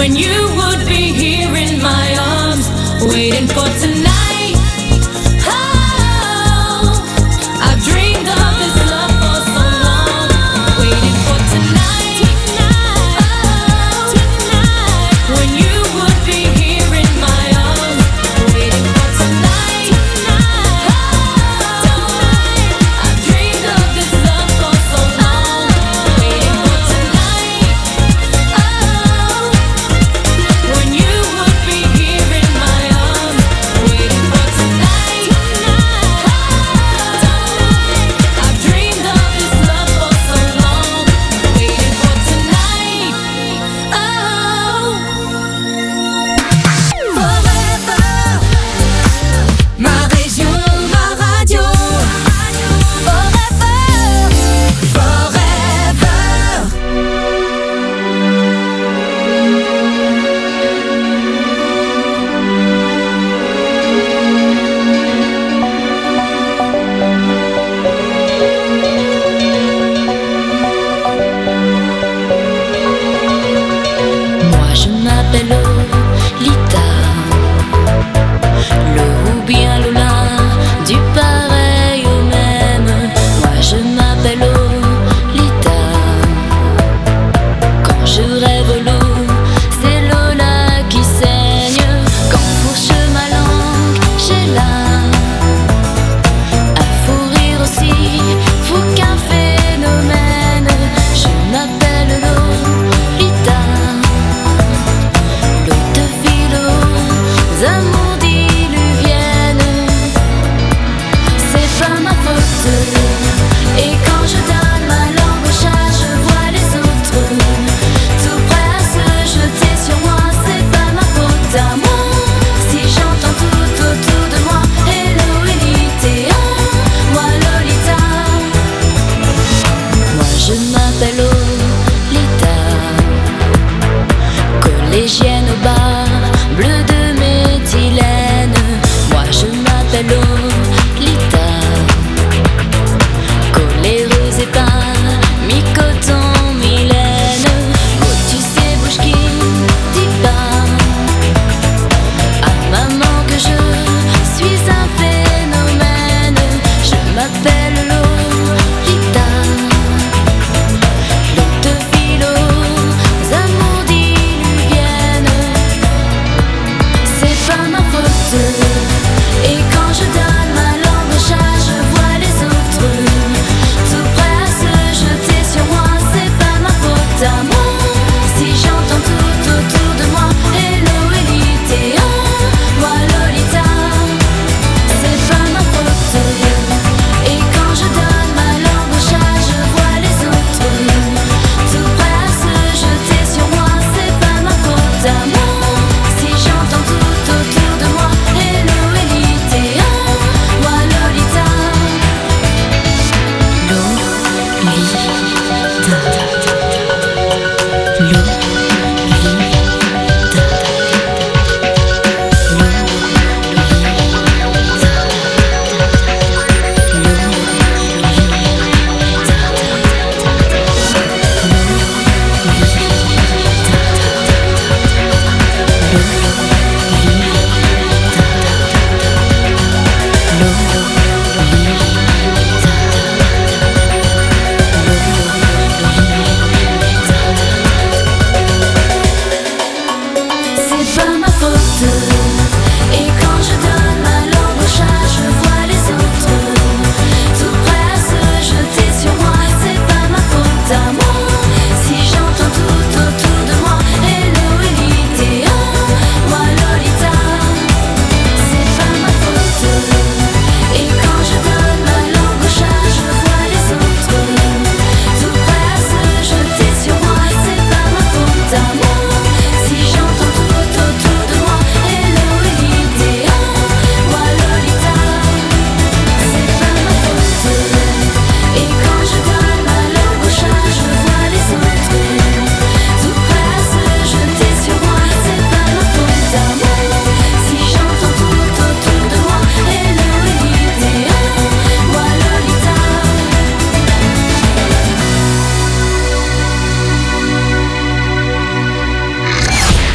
when you would be here in my arms, waiting for tonight. Oh, I've dreamed of this love for so long, waiting for tonight. Oh, when you would be here in my arms, waiting for tonight. Oh, I've dreamed of this love for so long, waiting for tonight. Oh, when you would be here in my arms,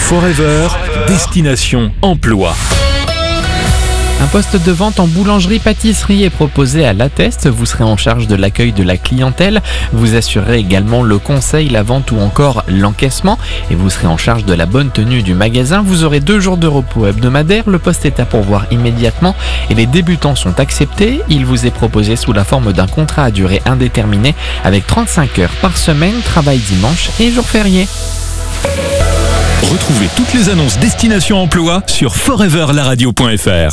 Forever, destination emploi. Un poste de vente en boulangerie-pâtisserie est proposé à l'Atteste. Vous serez en charge de l'accueil de la clientèle. Vous assurerez également le conseil, la vente ou encore l'encaissement. Et vous serez en charge de la bonne tenue du magasin. Vous aurez 2 jours de repos hebdomadaires. Le poste est à pourvoir immédiatement et les débutants sont acceptés. Il vous est proposé sous la forme d'un contrat à durée indéterminée avec 35 heures par semaine, travail dimanche et jour férié. Retrouvez toutes les annonces Destination Emploi sur foreverlaradio.fr.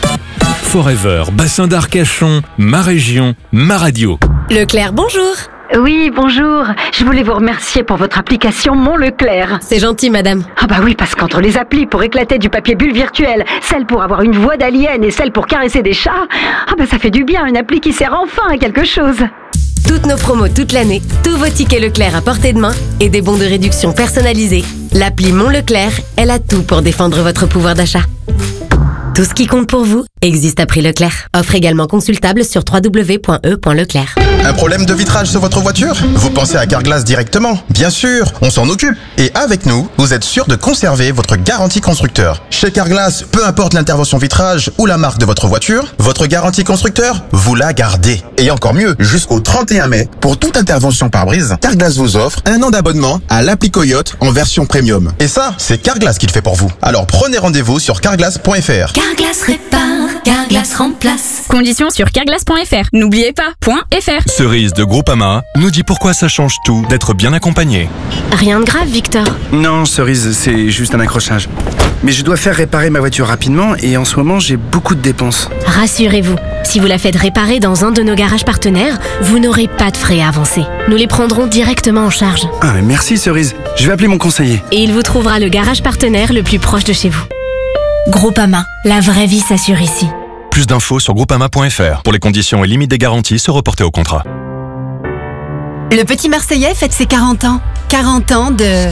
Forever, Bassin d'Arcachon, ma région, ma radio. Leclerc, bonjour. Oui, bonjour. Je voulais vous remercier pour votre application Mon Leclerc. C'est gentil, madame. Ah bah oui, parce qu'entre les applis pour éclater du papier bulle virtuel, celle pour avoir une voix d'alien et celle pour caresser des chats, ah bah ça fait du bien, une appli qui sert enfin à quelque chose. Toutes nos promos toute l'année, tous vos tickets Leclerc à portée de main et des bons de réduction personnalisés. L'appli Mon Leclerc, elle a tout pour défendre votre pouvoir d'achat. Tout ce qui compte pour vous existe à prix Leclerc. Offre également consultable sur www.e.leclerc. Un problème de vitrage sur votre voiture? Vous pensez à Carglass directement? Bien sûr, on s'en occupe. Et avec nous, vous êtes sûr de conserver votre garantie constructeur. Chez Carglass, peu importe l'intervention vitrage ou la marque de votre voiture, votre garantie constructeur, vous la gardez. Et encore mieux, jusqu'au 31 mai, pour toute intervention pare-brise, Carglass vous offre 1 an d'abonnement à l'appli Coyote en version premium. Et ça, c'est Carglass qui le fait pour vous. Alors prenez rendez-vous sur carglass.fr. Carglass répare, Carglass remplace. Conditions sur carglass.fr. N'oubliez pas, .fr. Cerise de Groupama nous dit pourquoi ça change tout d'être bien accompagné. Rien de grave, Victor. Non, Cerise, c'est juste un accrochage. Mais je dois faire réparer ma voiture rapidement et en ce moment, j'ai beaucoup de dépenses. Rassurez-vous, si vous la faites réparer dans un de nos garages partenaires, vous n'aurez pas de frais à avancer. Nous les prendrons directement en charge. Ah, mais merci, Cerise. Je vais appeler mon conseiller. Et il vous trouvera le garage partenaire le plus proche de chez vous. Groupama, la vraie vie s'assure ici. Plus d'infos sur groupama.fr. Pour les conditions et limites des garanties, se reporter au contrat. Le petit Marseillais fête ses 40 ans. 40 ans de...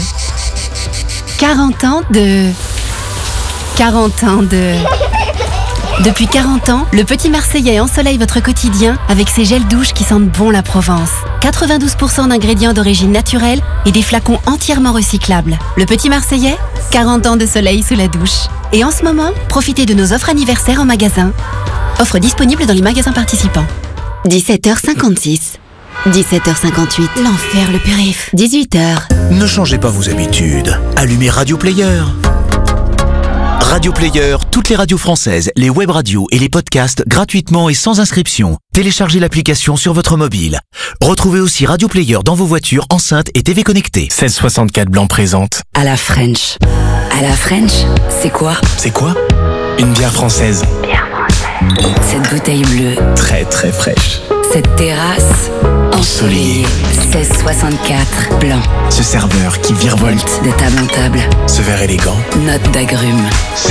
Depuis 40 ans, le petit Marseillais ensoleille votre quotidien avec ses gels douches qui sentent bon la Provence. 92% d'ingrédients d'origine naturelle et des flacons entièrement recyclables. Le petit Marseillais, 40 ans de soleil sous la douche. Et en ce moment, profitez de nos offres anniversaires en magasin. Offre disponible dans les magasins participants. 17h56. 17h58. L'enfer, le périph'. 18h. Ne changez pas vos habitudes. Allumez Radio Player. Radio Player, toutes les radios françaises, les web radios et les podcasts gratuitement et sans inscription. Téléchargez l'application sur votre mobile. Retrouvez aussi Radio Player dans vos voitures, enceintes et TV connectées. 1664 Blanc présente. À la French. À la French, c'est quoi? C'est quoi? Une bière française. Bière française. Cette bouteille bleue. Très très fraîche. Cette terrasse ensoleillée. 1664 Blanc. Ce serveur qui virevolte de table en table. Ce verre élégant. Note d'agrumes.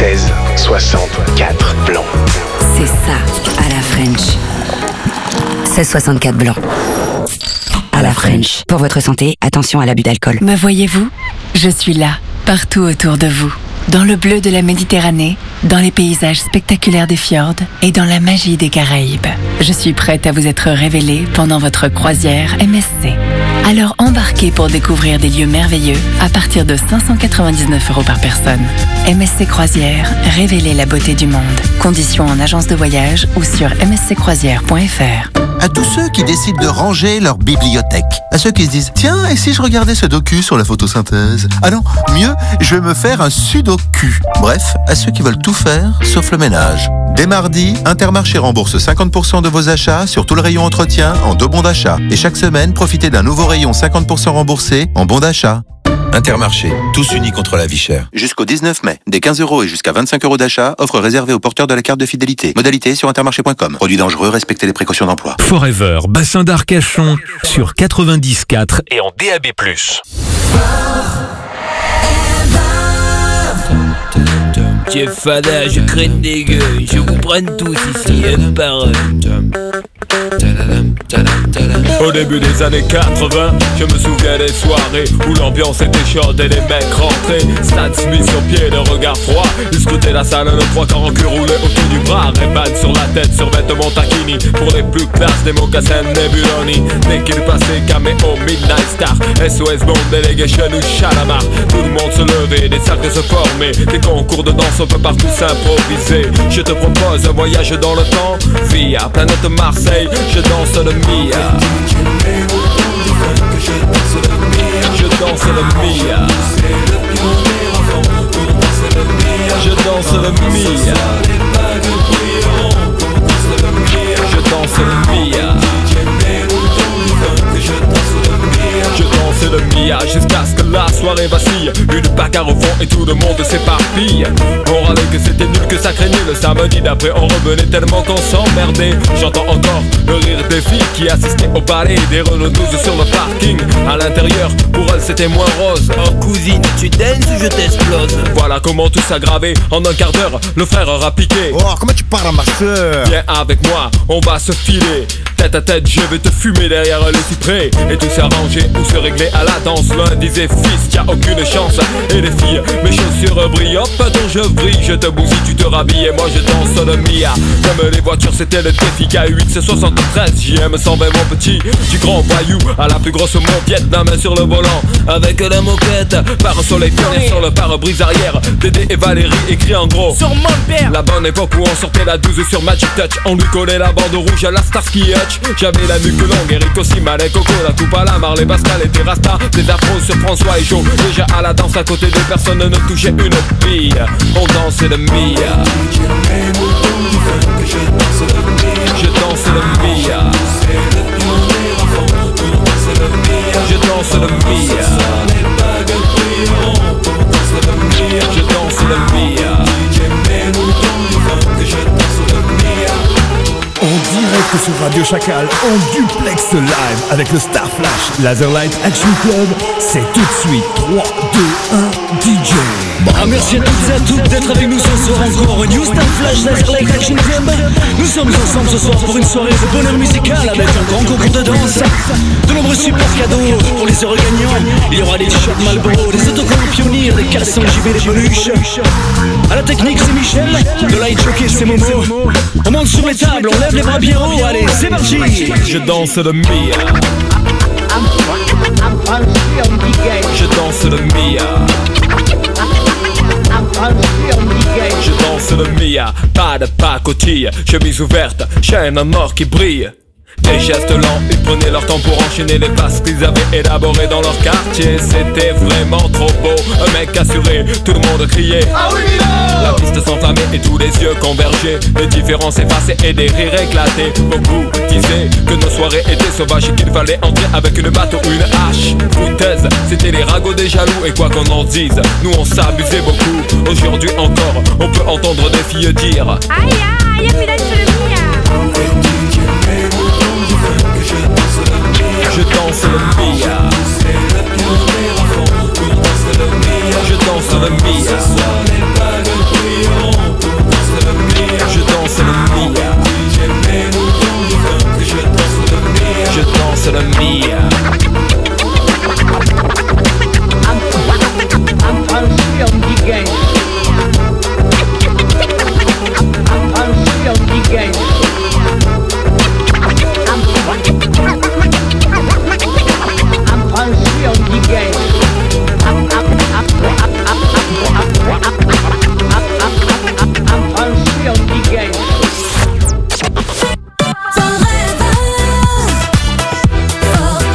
1664 Blanc. C'est ça, à la French. 1664 Blanc. À la French. Pour votre santé, attention à l'abus d'alcool. Me voyez-vous? Je suis là, partout autour de vous. Dans le bleu de la Méditerranée, dans les paysages spectaculaires des fjords et dans la magie des Caraïbes. Je suis prête à vous être révélée pendant votre croisière MSC. Alors embarquez pour découvrir des lieux merveilleux à partir de 599 € par personne. MSC Croisière, révélez la beauté du monde. Conditions en agence de voyage ou sur msccroisière.fr. À tous ceux qui décident de ranger leur bibliothèque. À ceux qui se disent, tiens, et si je regardais ce docu sur la photosynthèse? Ah non, mieux, je vais me faire un sudoku. Bref, à ceux qui veulent tout faire, sauf le ménage. Dès mardi, Intermarché rembourse 50% de vos achats sur tout le rayon entretien en 2 bons d'achat. Et chaque semaine, profitez d'un nouveau rayon 50% remboursé en bons d'achat. Intermarché, tous unis contre la vie chère. Jusqu'au 19 mai, des 15 € et jusqu'à 25 € d'achat, offre réservée aux porteurs de la carte de fidélité. Modalité sur intermarché.com. Produit dangereux, respectez les précautions d'emploi. Forever, bassin d'Arcachon, sur 90.4 et en DAB+. Chef Fada, je craigne des gueules, je vous prenne tous ici, un par un. Au début des années 80, je me souviens des soirées où l'ambiance était chaude et les mecs rentraient. Stan Smith sur pied, le regard froid. Ils scrutaient la salle, le 3 quarts en cul roulé autour du bras. Ray-Ban sur la tête, sur vêtements taquini. Pour les plus classes, des mocassins Nebuloni. Dès qu'il passait, caméo, Midnight Star, SOS Bond, Delegation ou Chalamar. Tout le monde se levait, des cercles se formaient. Des concours de danse, on peut partout s'improviser. Je te propose un voyage dans le temps via planète Marseille, je danse le Mia. Je danse le Mia. Je danse le Mia. Je danse le Mia. Je danse le Mia jusqu'à ce que la soirée vacille. Une bagarre au fond et tout le monde s'éparpille. On râlait que c'était nul, que ça craignait. Le samedi d'après on revenait tellement qu'on s'emmerdait. J'entends encore le rire des filles qui assistaient au balai des Renault 12 sur le parking. À l'intérieur, pour elles c'était moins rose. Oh cousine, tu danses ou je t'explose? Voilà comment tout s'aggravait. En un quart d'heure, le frère aura piqué. Oh, comment tu parles à ma soeur? Viens avec moi, on va se filer. Tête à tête, je vais te fumer derrière les cyprès. Et tout s'arranger ou se régler à la danse. L'un disait fils, t'as aucune chance. Et les filles, mes chaussures brillent. Hop, dont je brille, je te bousille, tu te rhabilles. Et moi je danse le Mia. Comme les voitures, c'était le défi. K8, c'est 73, JM 120 mon petit. Du grand voyou à la plus grosse mauviette. La main sur le volant, avec la moquette. Par un soleil pionnier sur le pare-brise arrière. Dédé et Valérie écrit en gros sur mon père. La bonne époque où on sortait la 12 sur Magic Touch. On lui collait la bande rouge à la Starsky Hutch. J'avais la nuque longue, Eric aussi, Malek, Coco, la coupe à la Marley, Pascal et Rasta. Des afros sur François et Joe. Déjà à la danse à côté de personne ne touchait une bille. On dansait le Mia. Je danse le Mia. Je danse le Mia. Je danse le Mia. En direct sur Radio Chacal, en duplex live avec le Star Flash Laserlight Action Club, c'est tout de suite 3, 2, 1, DJ. Merci à toutes et à tous d'être avec nous ce soir encore au New Star Flash Laserlight Action Club. Nous sommes ensemble ce soir pour une soirée de bonheur musical avec un grand concours de danse, de nombreux super cadeaux pour les heureux gagnants. Il y aura des t-shirts Marlboro, des autocollants Pionnier, des caleçons JB, des peluches. À la technique c'est Michel, de light jockey c'est Momo. On monte sur les tables, on lève les bras bien haut, allez c'est parti. Je danse le Mia. Je danse le Mia. Je danse le Mia, pas de pacotille, chemise ouverte, chaîne en or qui brille. Des gestes lents, ils prenaient leur temps pour enchaîner les passes qu'ils avaient élaborées dans leur quartier. C'était vraiment trop beau, un mec assuré, tout le monde criait ah oui, la piste s'enflammait et tous les yeux convergeaient. Les différences effacées et des rires éclatés. Beaucoup disaient que nos soirées étaient sauvages et qu'il fallait entrer avec une batte ou une hache. Foutaise, c'était les ragots des jaloux et quoi qu'on en dise, nous on s'abusait beaucoup. Aujourd'hui encore, on peut entendre des filles dire aïe aïe, y'a plus d'être sur le Mia. Je danse le Mia. Je danse le Mia. Je danse le Mia. Je danse le Mia. Forever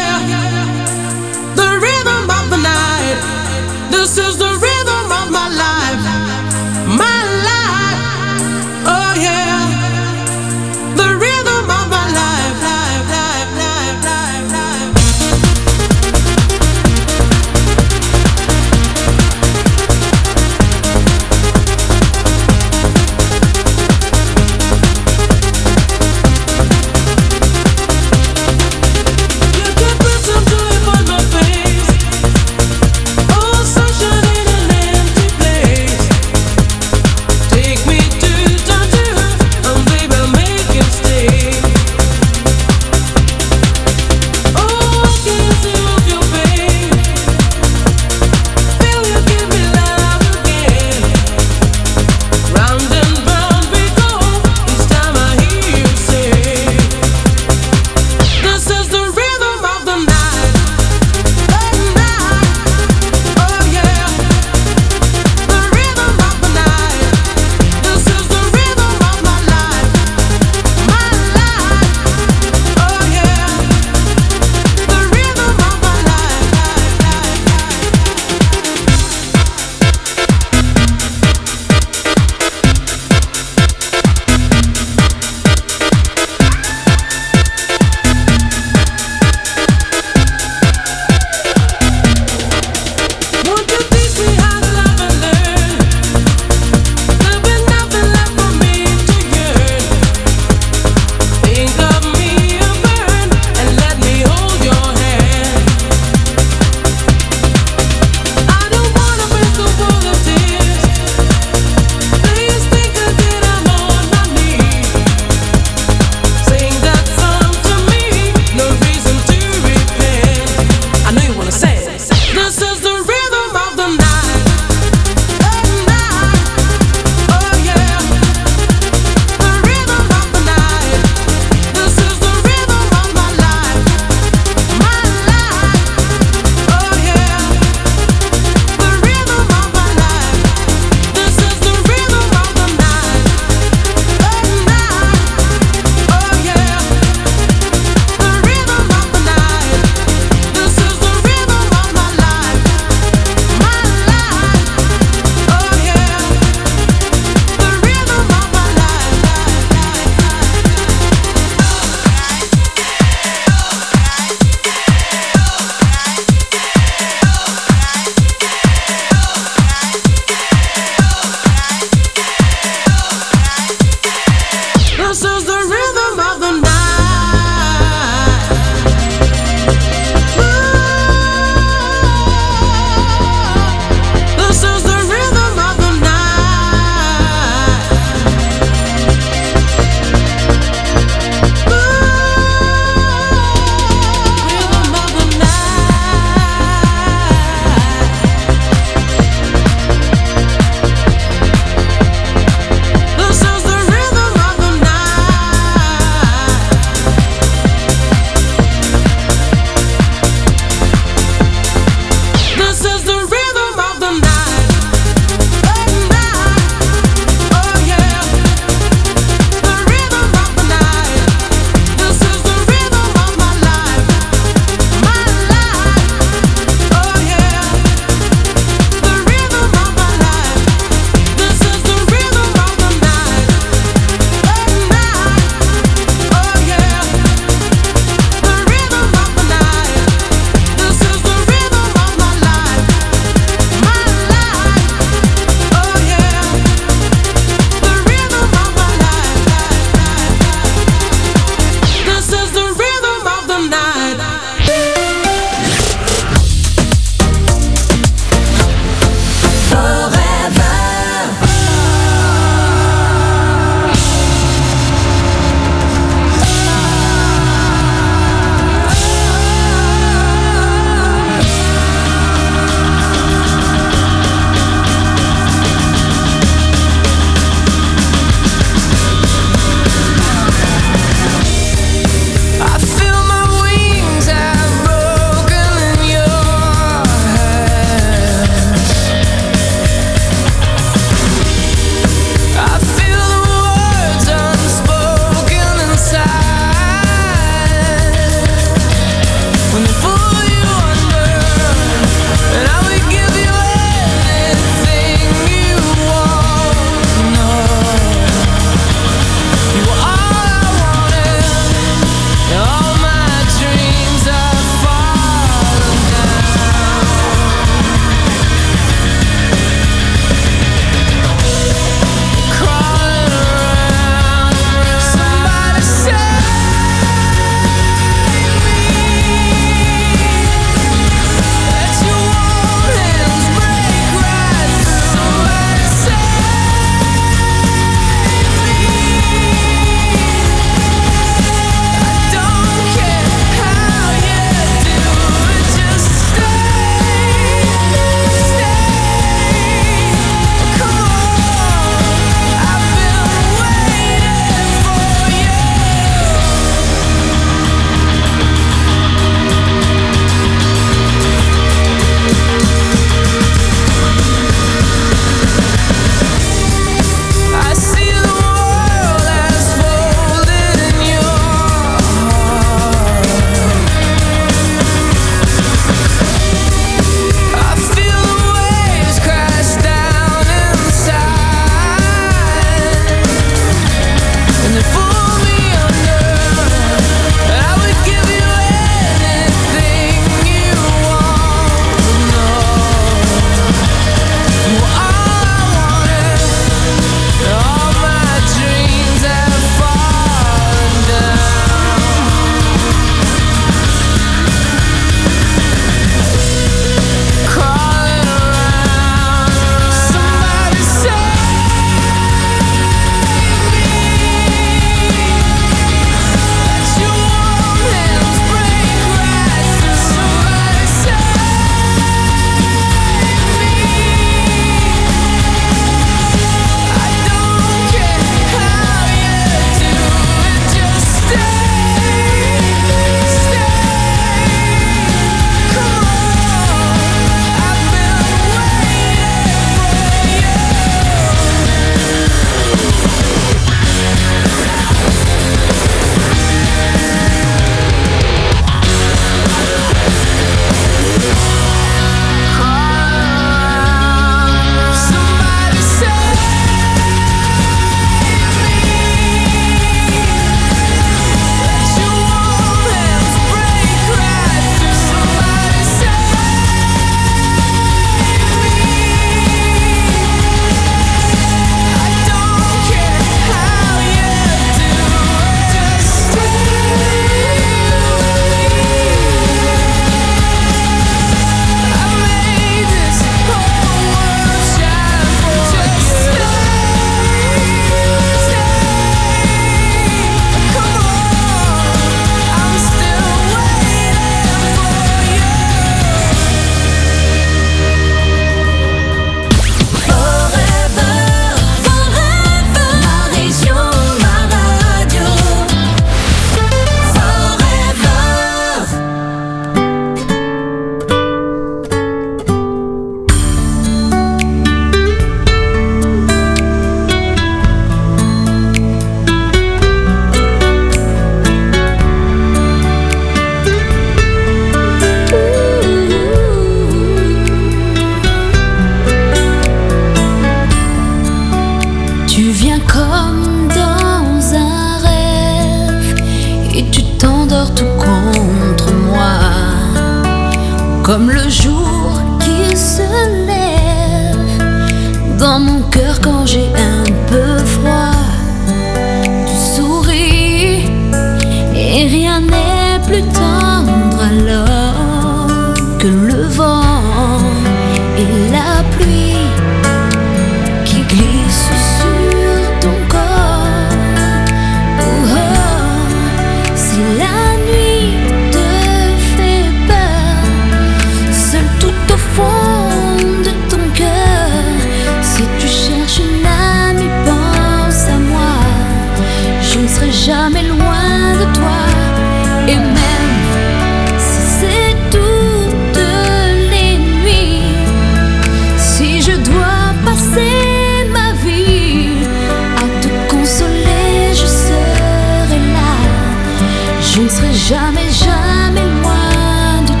comme le jour qui se lève dans mon cœur quand j'ai un peu froid. Tu souris et rien n'est plus tendre alors que le vent et la pluie qui glissent sur ton corps. Oh, oh, si la nuit te fait peur, seul tout au fond de ton cœur, si tu cherches une amie, pense à moi. Je ne serai jamais loin de toi. Et même si c'est toutes les nuits, si je dois passer ma vie à te consoler, je serai là. Je ne serai jamais, jamais loin de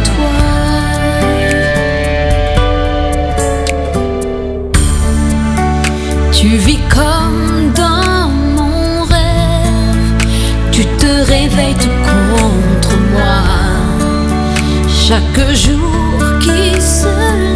toi. Tu vis comme dans mon rêve, tu te réveilles tout contre moi. Chaque jour qui se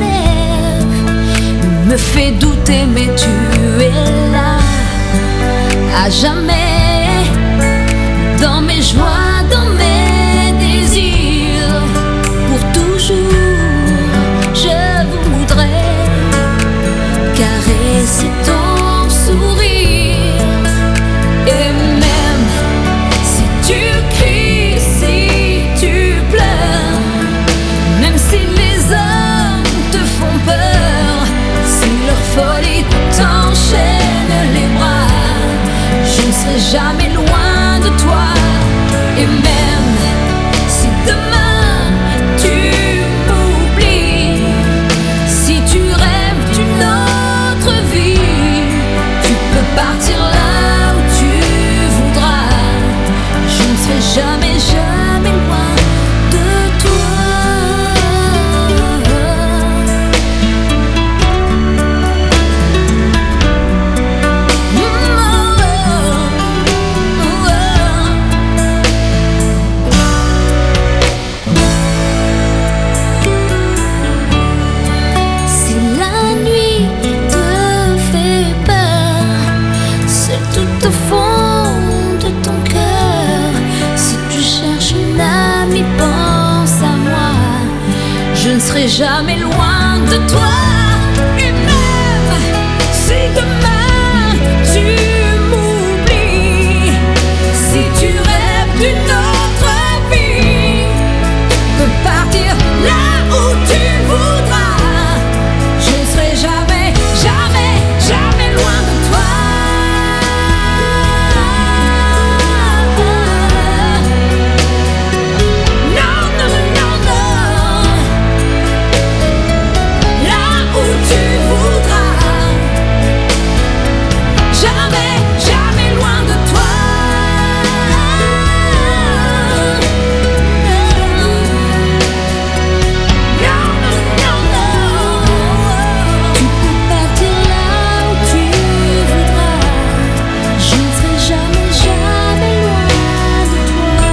lève me fait douter, mais tu es là à jamais, dans mes joies, dans mes désirs, pour toujours. Je voudrais caresser ton sourire. Et même si tu cries, si tu pleures, même si les hommes te font peur, si leur folie t'enchaîne les bras, je ne serai jamais loin de toi. Et même si demain tu m'oublies, si tu rêves d'une autre vie, tu peux partir là où tu voudras. Je ne serai jamais, jamais loin de toi. Si la nuit te fait peur, c'est tout au fond de ton cœur. Si tu cherches une amie, pense à moi. Je ne serai jamais loin de toi. Et même si demain tu m'oublies, si tu rêves d'une autre vie, tu peux partir là où tu voudras. Je ne serai jamais, jamais, jamais loin de toi. Non, non, non, non. Là où tu voudras. Jamais, jamais loin de toi. Non, non, non, non. Tu peux partir là où tu voudras. Je ne serai jamais, jamais loin de toi.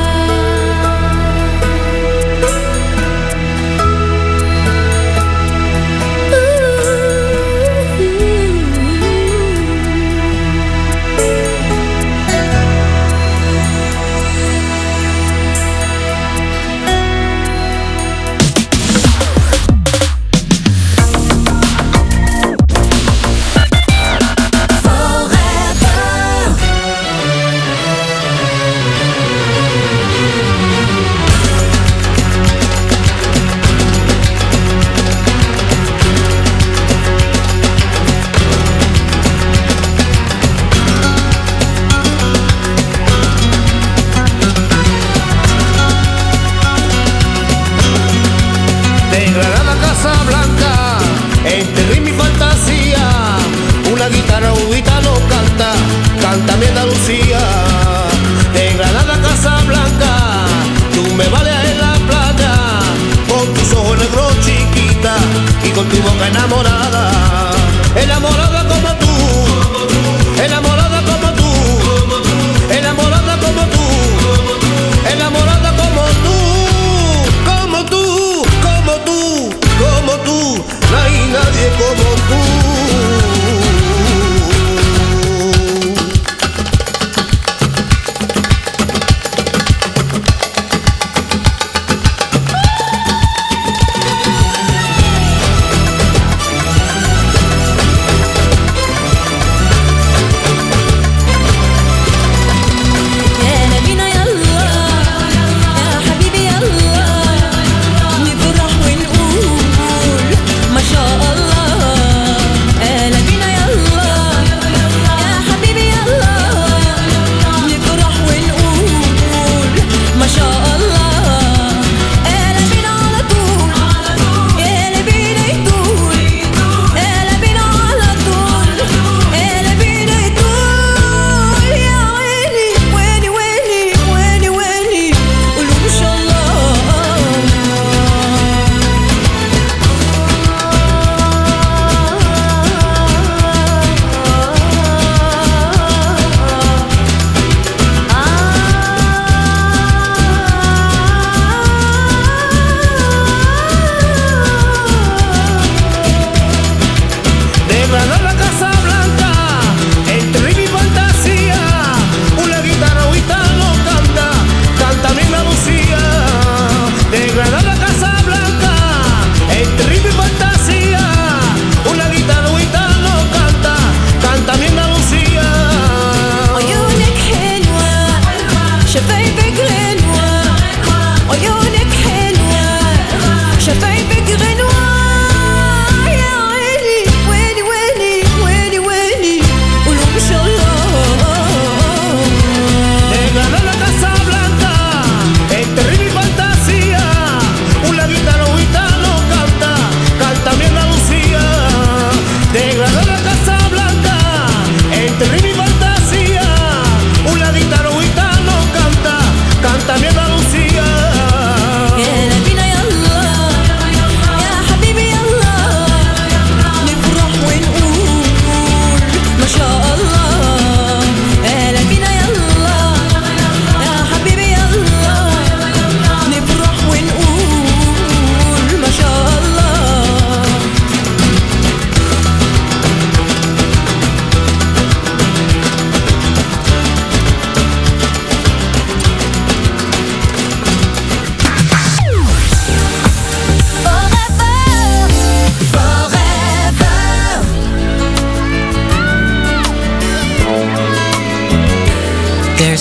De Granada a Casablanca, enterré mi fantasía. Una guitarra un gitano canta, canta mi Andalucía. De Granada a Casablanca, tú me vales en la playa, con tus ojos negros chiquita y con tu boca enamorada. Enamorada como tú, enamorada como tú, enamorada como tú, enamorada como tú, como tú, como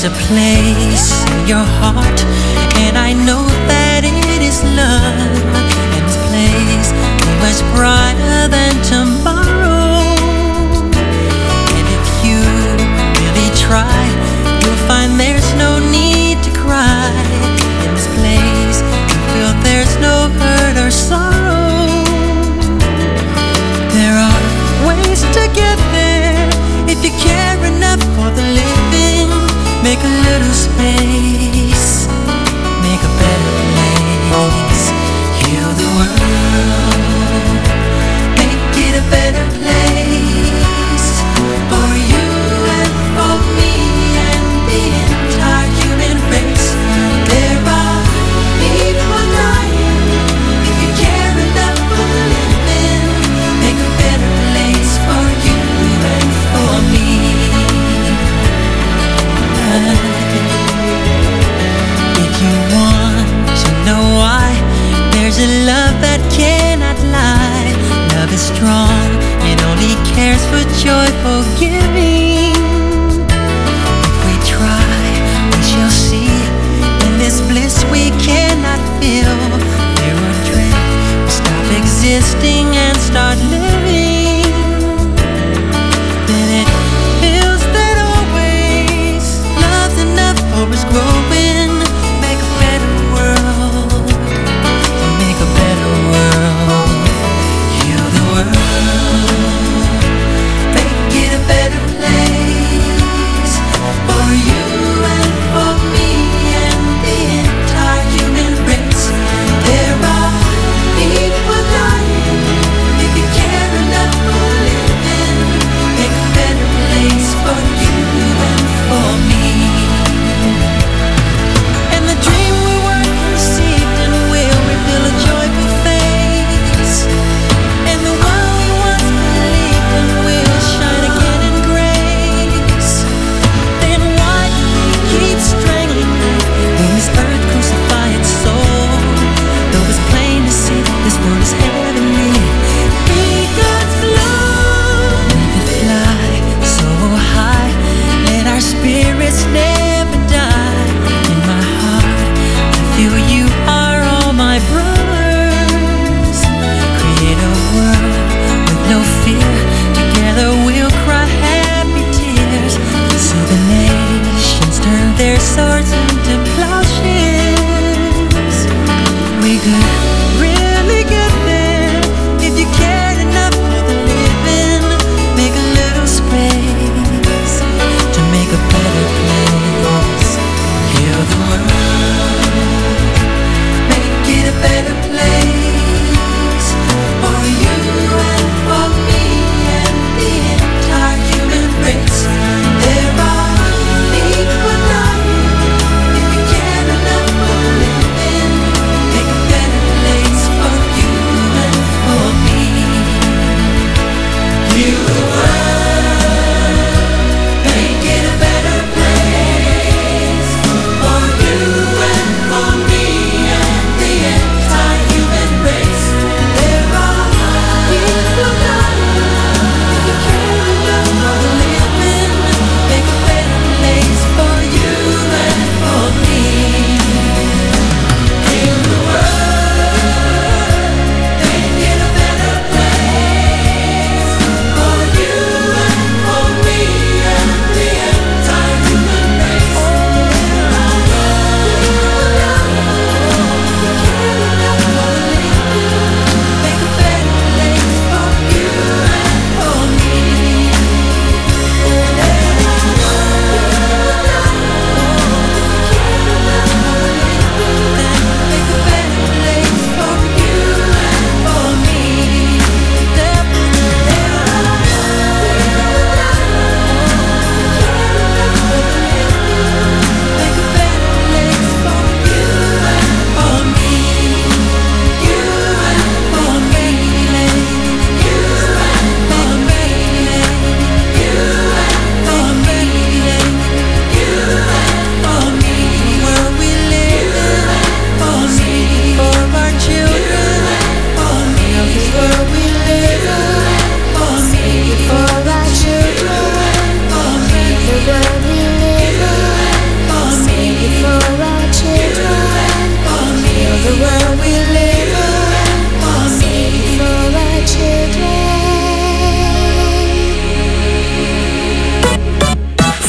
There's a place in your heart, and I know that it is love. And this place is much brighter than tomorrow. And if you really try, you'll find there's no need to cry. In this place, you feel there's no hurt or sorrow. There are ways to get there if you care enough for the living. Make a little space, make a better place. Heal the world, make it a better place for you and for me and the entire human race. There are people dying. If you care enough for the living, make a better place for you and for me. If you want to know why, there's a love that cannot lie. Love is strong, it only cares for joyful giving. If we try, we shall see. In this bliss we cannot feel. Fear or dread, we stop existing and start living. Then it feels that always love's enough for us growing. Make a better world, make a better world. Heal the world, make it a better place for you and for me and the entire human race. There are people dying. If you care enough for living, make a better place for you and for me. And the dream we weren't conceived in will reveal a joyful face. And the one we once believed in will shine again in grace. Then why do we keep strangling life when this earth crucify its soul? Though it's plain to see that this world is heavenly. Be God's love, let it fly so high. Let our spirits never die. In my heart, I feel you are all my brothers. Create a world with no fear. Together we'll cry happy tears. So the nations turn their swords into plowshares. We could really get there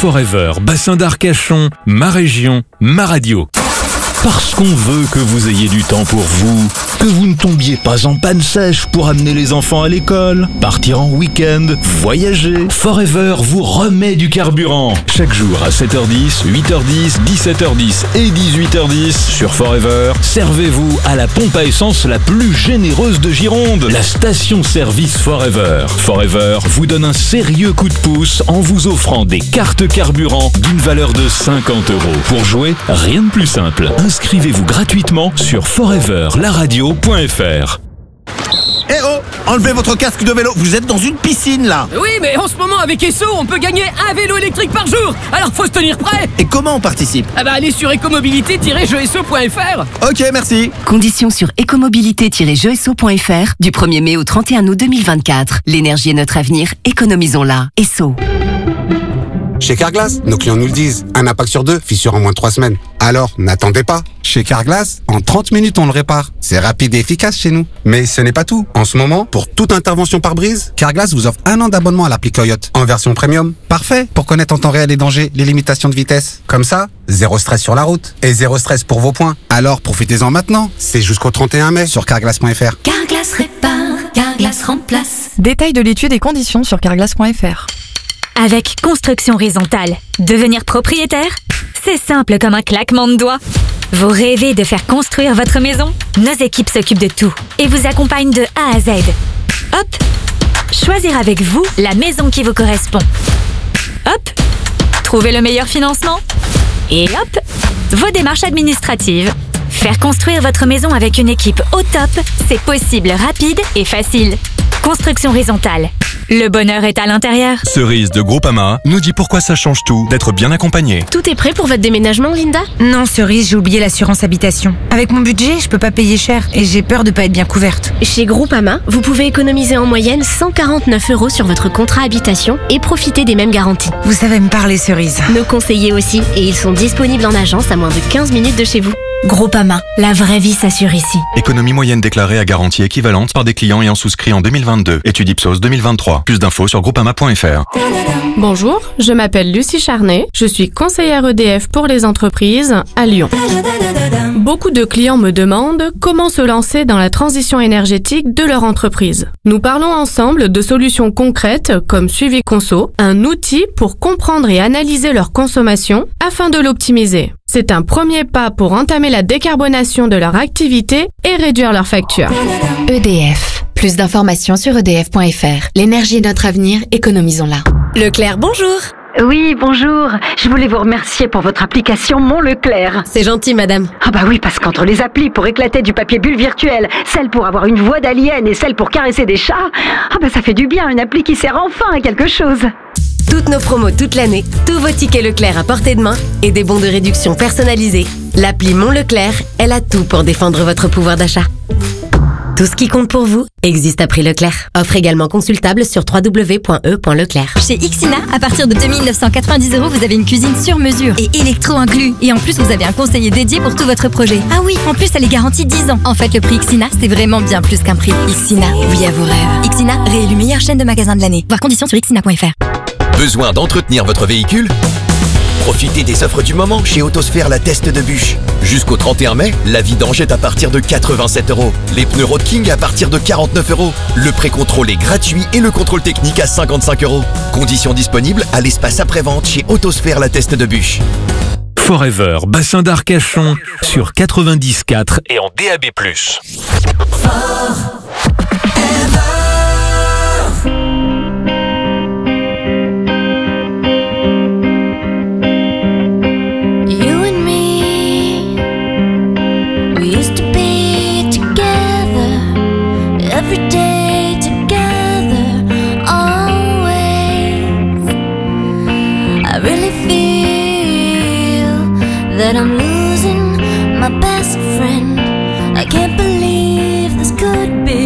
Forever, bassin d'Arcachon, ma région, ma radio. Parce qu'on veut que vous ayez du temps pour vous, que vous ne tombiez pas en panne sèche pour amener les enfants à l'école, partir en week-end, voyager. Forever vous remet du carburant. Chaque jour à 7h10, 8h10, 17h10 et 18h10 sur Forever, servez-vous à la pompe à essence la plus généreuse de Gironde, la station-service Forever. Forever vous donne un sérieux coup de pouce en vous offrant des cartes carburant d'une valeur de 50 €. Pour jouer, rien de plus simple. Inscrivez-vous gratuitement sur foreverlaradio.fr. Eh oh, enlevez votre casque de vélo, vous êtes dans une piscine là. Oui, mais en ce moment avec Esso, on peut gagner un vélo électrique par jour. Alors faut se tenir prêt. Et comment on participe? Allez sur ecomobilité-jeesso.fr. Ok, merci. Conditions sur ecomobilité-jeesso.fr du 1er mai au 31 août 2024. L'énergie est notre avenir, économisons-la. Esso. Chez Carglass, nos clients nous le disent, un impact sur 2, fissure en moins de 3 semaines. Alors, n'attendez pas. Chez Carglass, en 30 minutes, on le répare. C'est rapide et efficace chez nous. Mais ce n'est pas tout. En ce moment, pour toute intervention par brise, Carglass vous offre 1 an d'abonnement à l'appli Coyote, en version premium. Parfait pour connaître en temps réel les dangers, les limitations de vitesse. Comme ça, zéro stress sur la route. Et zéro stress pour vos points. Alors, profitez-en maintenant. C'est jusqu'au 31 mai sur carglass.fr. Carglass répare, Carglass remplace. Détail de l'étude et conditions sur carglass.fr. Avec Construction Horizontale, devenir propriétaire, c'est simple comme un claquement de doigts. Vous rêvez de faire construire votre maison? Nos équipes s'occupent de tout et vous accompagnent de A à Z. Hop! Choisir avec vous la maison qui vous correspond. Hop! Trouver le meilleur financement. Et hop! Vos démarches administratives. Faire construire votre maison avec une équipe au top, c'est possible, rapide et facile. Construction Horizontale. Le bonheur est à l'intérieur. Cerise de Groupama nous dit pourquoi ça change tout d'être bien accompagné. Tout est prêt pour votre déménagement, Linda? Non, Cerise, j'ai oublié l'assurance habitation. Avec mon budget, je peux pas payer cher et j'ai peur de pas être bien couverte. Chez Groupama, vous pouvez économiser en moyenne 149 € sur votre contrat habitation et profiter des mêmes garanties. Vous savez me parler, Cerise. Nos conseillers aussi, et ils sont disponibles en agence à moins de 15 minutes de chez vous. Groupama, la vraie vie s'assure ici. Économie moyenne déclarée à garantie équivalente par des clients ayant souscrit en 2022. Étude Ipsos 2023. Plus d'infos sur groupama.fr. Bonjour, je m'appelle Lucie Charnet. Je suis conseillère EDF pour les entreprises à Lyon. Beaucoup de clients me demandent comment se lancer dans la transition énergétique de leur entreprise. Nous parlons ensemble de solutions concrètes comme Suivi Conso, un outil pour comprendre et analyser leur consommation afin de l'optimiser. C'est un premier pas pour entamer la décarbonation de leur activité et réduire leurs factures. EDF. Plus d'informations sur edf.fr. L'énergie est notre avenir, économisons-la. Leclerc, bonjour. Oui, bonjour. Je voulais vous remercier pour votre application Mon Leclerc. C'est gentil, madame. Ah bah oui, parce qu'entre les applis pour éclater du papier bulle virtuel, celle pour avoir une voix d'alien et celle pour caresser des chats, ah bah ça fait du bien, une appli qui sert enfin à quelque chose. Toutes nos promos toute l'année, tous vos tickets Leclerc à portée de main et des bons de réduction personnalisés. L'appli Mon Leclerc, elle a tout pour défendre votre pouvoir d'achat. Tout ce qui compte pour vous existe à prix Leclerc. Offre également consultable sur www.e.leclerc. Chez Ixina, à partir de 2 990 €, vous avez une cuisine sur mesure et électro inclus. Et en plus, vous avez un conseiller dédié pour tout votre projet. Ah oui, en plus, elle est garantie 10 ans. En fait, le prix Ixina, c'est vraiment bien plus qu'un prix. Ixina, oui à vos rêves. Ixina, réélu meilleure chaîne de magasins de l'année. Voir conditions sur ixina.fr. Besoin d'entretenir votre véhicule? Profitez des offres du moment chez Autosphère La Teste de Bûche. Jusqu'au 31 mai, la vidange est à partir de 87 €. Les pneus Road King à partir de 49 €. Le pré-contrôle est gratuit et le contrôle technique à 55 €. Conditions disponibles à l'espace après-vente chez Autosphère La Teste de Bûche. Forever, bassin d'Arcachon, sur 94 et en DAB+. Every day together, always. I really feel that I'm losing my best friend. I can't believe this could be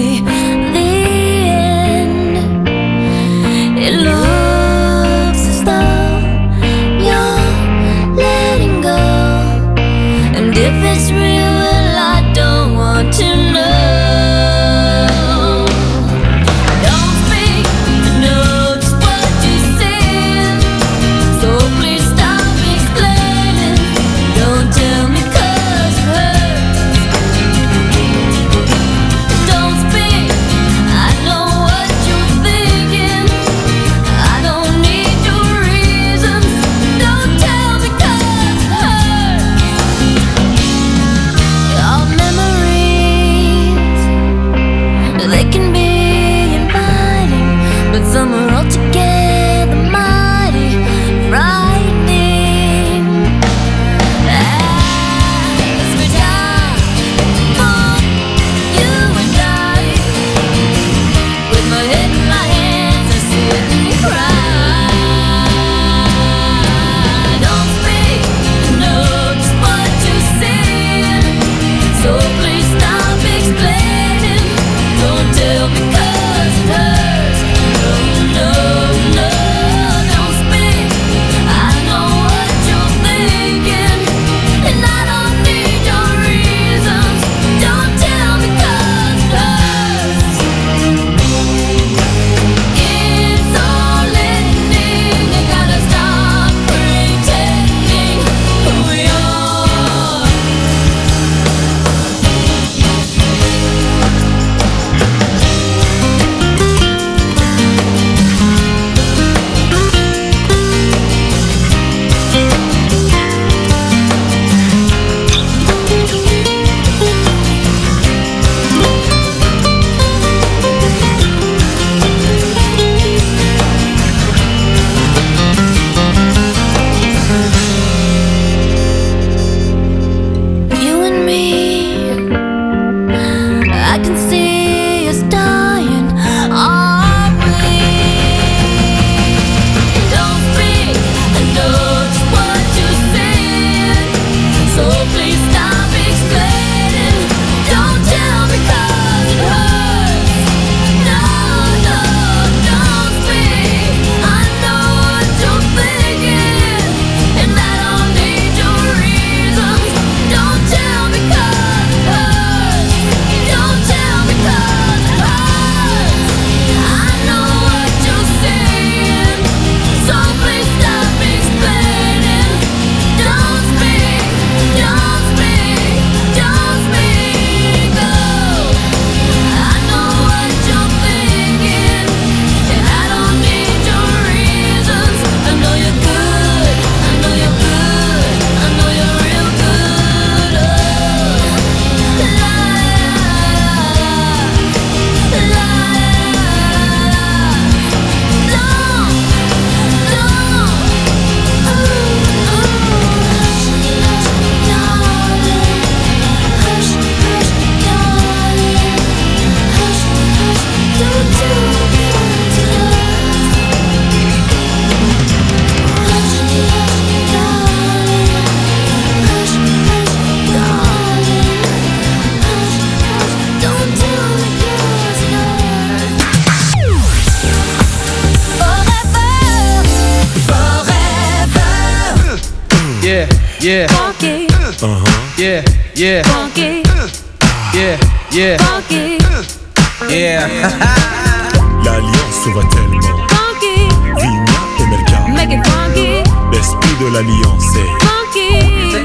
Yeah. Funky. Yeah, yeah. Funky. Yeah, yeah. Funky. Yeah. L'alliance va tellement. Funky. Vigna et Melka. Make it funky. L'esprit de l'alliance est. Funky.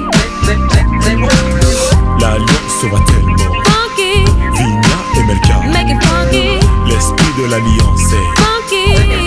L'alliance va tellement. Funky. Vigna et Melka. Make it funky. L'esprit de l'alliance est. Funky.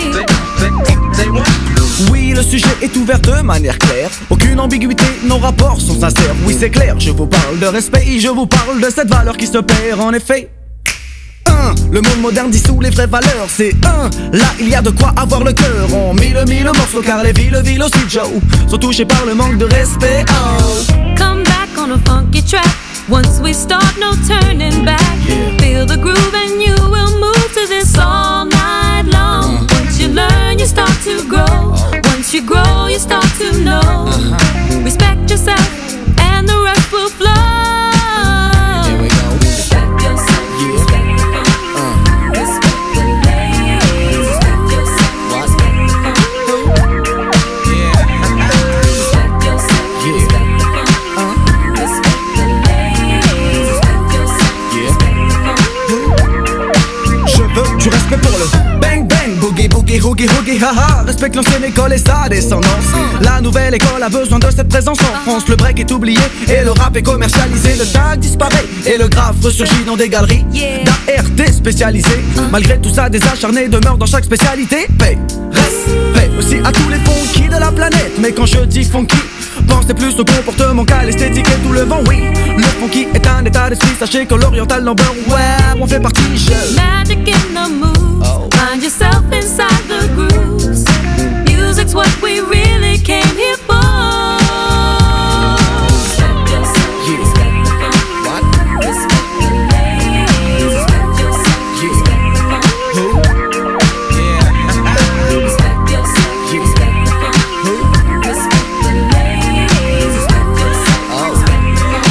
Oui, le sujet est ouvert de manière claire. Aucune ambiguïté, nos rapports sont sincères. Oui, c'est clair, je vous parle de respect, je vous parle de cette valeur qui se perd en effet. Le monde moderne dissout les vraies valeurs. C'est là il y a de quoi avoir le cœur. En mille morceaux car les villes aussi Joe sont touchés par le manque de respect. Come back on a funky track. Once we start, no turning back. Feel the groove and you will move to this all night long. Once you learn, you start to grow. Once you grow, you start to know. Respect yourself and the rest will flow. Here we go. Respect yourself. Respect the funk. Respect the ladies. Respect yourself. Respect the funk. Respect yourself. Respect the funk. Respect the ladies. Respect yourself. Respect the funk. Je veux du respect pour le bang bang, boogie boogie, hoogie hoogie, haha. Respecte l'ancienne école et sa descendance. La nouvelle école a besoin de cette présence en France. Le break est oublié et le rap est commercialisé. Le tag disparaît et le graphe ressurgit dans des galeries d'ART spécialisées. Malgré tout ça, des acharnés demeurent dans chaque spécialité. Paix, respect aussi à tous les funky de la planète. Mais quand je dis funky, pensez plus au comportement qu'à l'esthétique et tout le vent. Oui, le funky est un état d'esprit. Sachez que l'oriental number, ouais, on fait partie. Magic in the moves. Find yourself inside the grooves. Music's what we really came here for. Respect yourself. Respect the funk. Respect the ladies. Respect yourself. Respect the funk. Respect yourself. Respect the funk. Respect the ladies. Respect yourself. Respect the funk.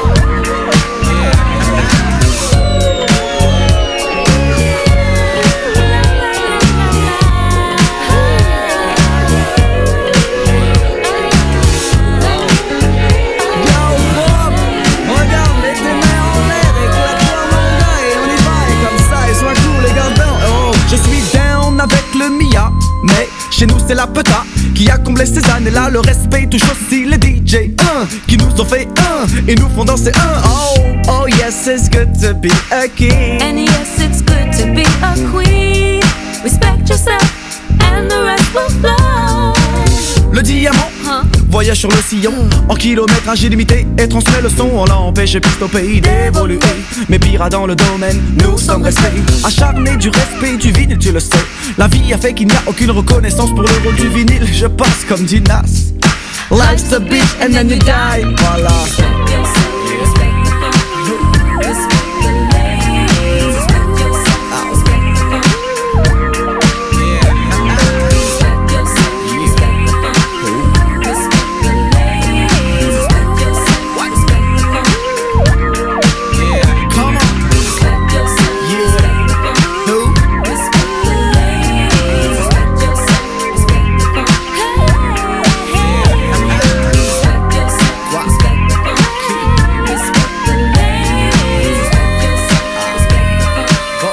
Je suis down avec le Mia, mais chez nous c'est la peta qui a comblé ces années-là. Le respect touche aussi les DJ qui nous ont fait et nous font danser oh yes, it's good to be a king. And yes, it's good to be a queen. Respect yourself and the rest will flow. Le diamant voyage sur le sillon en kilométrage illimité et transmet le son. On l'a empêché plus au pays d'évoluer. Mais pire dans le domaine, nous sommes restés acharnés du respect du vinyle, tu le sais. La vie a fait qu'il n'y a aucune reconnaissance pour le rôle du vinyle. Je passe comme dit Nas. Life's a bitch and then you die. Voilà. Respect yourself. Respect the funk. Respect the ladies. Respect yourself. Respect the funk. Respect yourself. Respect the funk. Respect the ladies. Respect yourself. Respect the funk. Come on. Respect yourself. Respect the funk. Respect the ladies. Respect yourself. Respect the funk. Respect yourself. Respect the funk. Respect the ladies. Respect yourself. Respect the funk.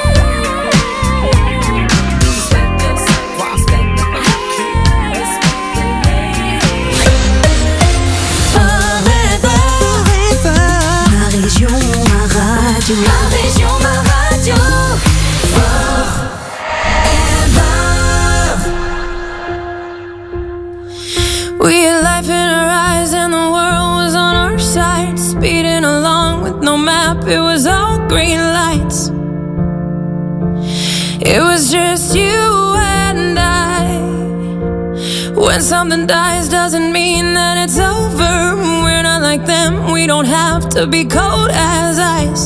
Respect yourself. Respect the funk. Respect the ladies. Forever. Ma région, ma radio. Ma région, ma radio. We had life in our eyes and the world was on our side. Speeding along with no map, it was all green lights. It was just you and I. When something dies doesn't mean that it's over. We're not like them, we don't have to be cold as ice.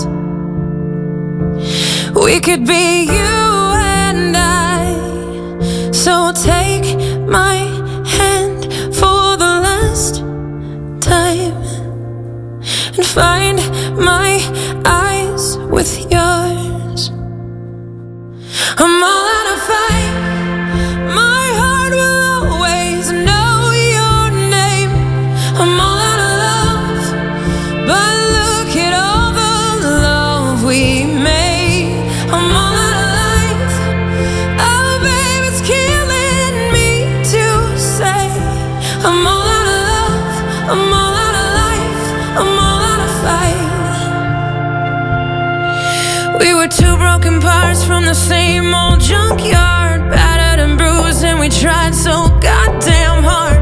We could be you and I. So take my hand for the last time and find my eyes with yours. I'm all out of fight. My heart will always know your name. I'm all out of same old junkyard, battered and bruised, and we tried so goddamn hard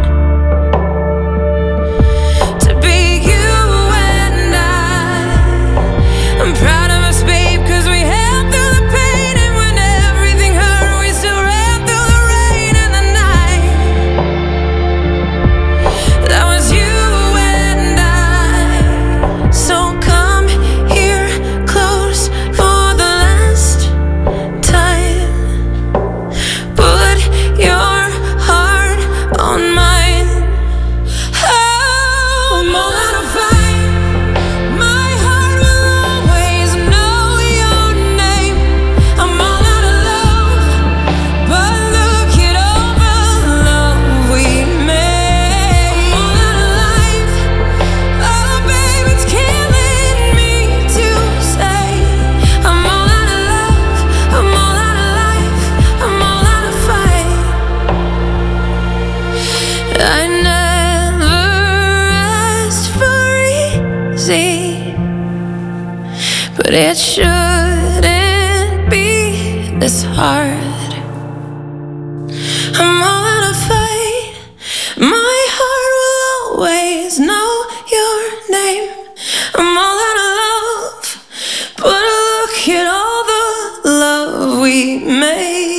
to be you and I'm proud of us, babe, 'cause we held through the pain, and when everything hurt, we still ran through the rain and the night. That was you and I. So come here close for the last time. Put your heart on mine. Oh, I'm all out of fight. My heart will always know your name. I'm all out of love, but look at all the love we made. I'm all out of life. Oh, babe, it's killing me to say. I'm all out of love. I'm all out of life. I'm all out of fight. I never asked for easy, but it shouldn't be this hard. I'm all out of fight. My heart will always know your name. I'm all out of love, but look at all the love we made.